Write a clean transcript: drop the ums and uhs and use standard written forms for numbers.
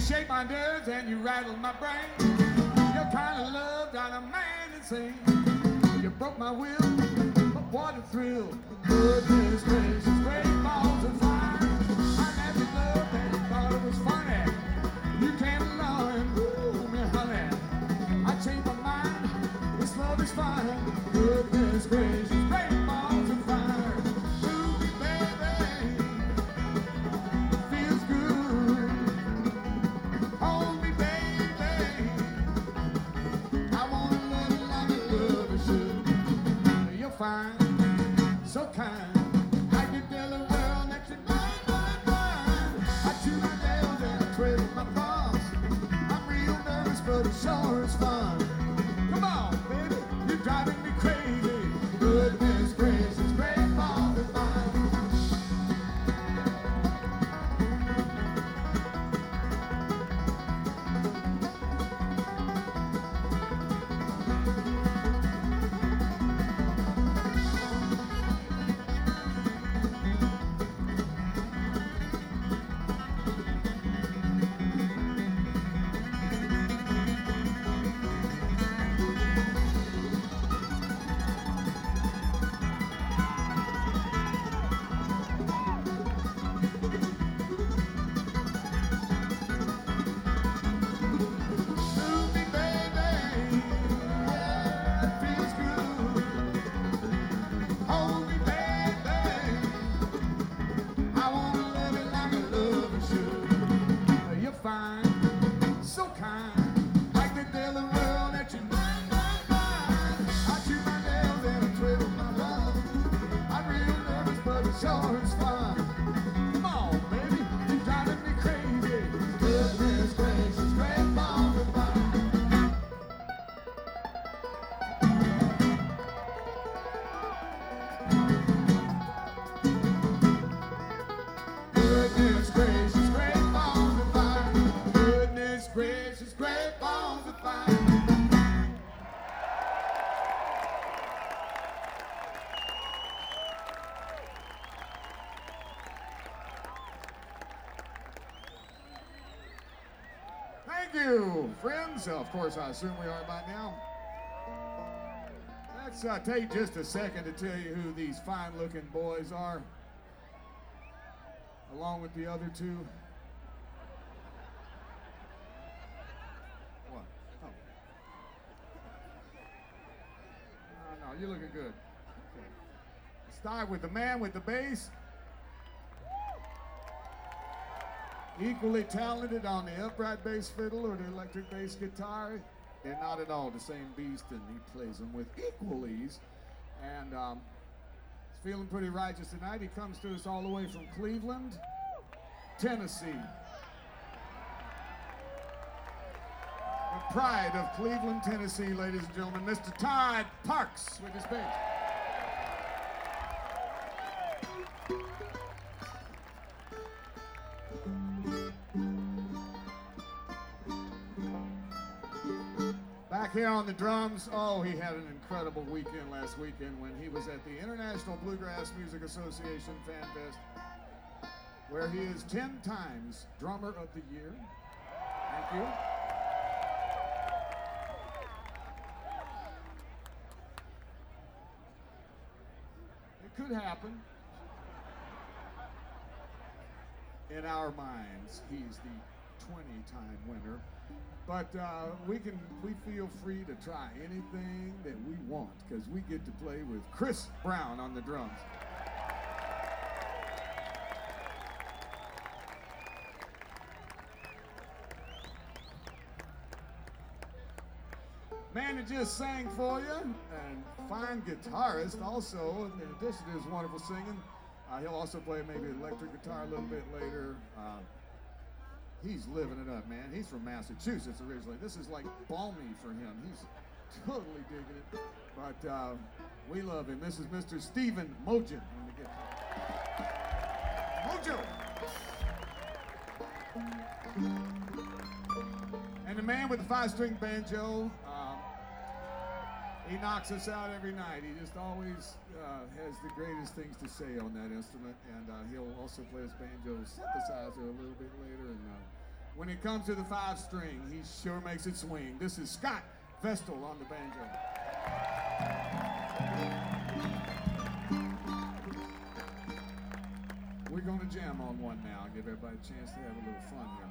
shake my nerves and you rattle my brain. Your kind of love got a man insane. You broke my will, but what a thrill. Goodness gracious, great balls of fire. I never loved and thought it was funny. You came along and woo me, honey. I changed my mind, this love is fine. Goodness gracious, great balls of fire. Ooh, baby, it feels good. Hold me, baby. I wanna love you like a lover should. You're fine, so kind. I could tell the world that you're mine, mine, mine. I chew my nails and I twiddle my thumbs. I'm real nervous, but it sure is fun. Come on, baby, you're driving me crazy. Goodness gracious, great balls of fire. Ooh, me, baby, yeah, it feels good. Hold me, baby. I wanna love you like a lover should. You're fine, so kind. Like to tell the world that you're mine, mine, mine. I chew my nails and I twiddle my thumbs. I'm real nervous, but it sure is fun. Come on, baby, you're driving me crazy. Goodness gracious, great balls of fire. Goodness gracious, great balls of fire. Goodness gracious, great balls of fire. Thank you, friends. Of course, I assume we are by now. Let's take just a second to tell you who these fine-looking boys are, along with the other two. What? Oh. No, you're looking good. Okay. Let's start with the man with the bass. Equally talented on the upright bass fiddle or the electric bass guitar. They're not at all the same beast, and he plays them with equal ease. And he's feeling pretty righteous tonight. He comes to us all the way from Cleveland, Tennessee. The pride of Cleveland, Tennessee, ladies and gentlemen, Mr. Todd Parks with his bass. Back here on the drums, oh, he had an incredible weekend last weekend when he was at the International Bluegrass Music Association Fan Fest, where he is 10 times Drummer of the Year. Thank you. It could happen. In our minds, he's the 20-time winner. But we feel free to try anything that we want because we get to play with Chris Brown on the drums. Man that just sang for you, and fine guitarist also, in addition to his wonderful singing. He'll also play maybe electric guitar a little bit later. He's living it up, man. He's from Massachusetts originally. This is like balmy for him. He's totally digging it. But we love him. This is Mr. Stephen Mojan on the guitar. Mojo! And the man with the 5-string banjo, he knocks us out every night. He just always has the greatest things to say on that instrument, and he'll also play his banjo synthesizer a little bit later. And When it comes to the 5-string, he sure makes it swing. This is Scott Vestal on the banjo. We're going to jam on one now and give everybody a chance to have a little fun here.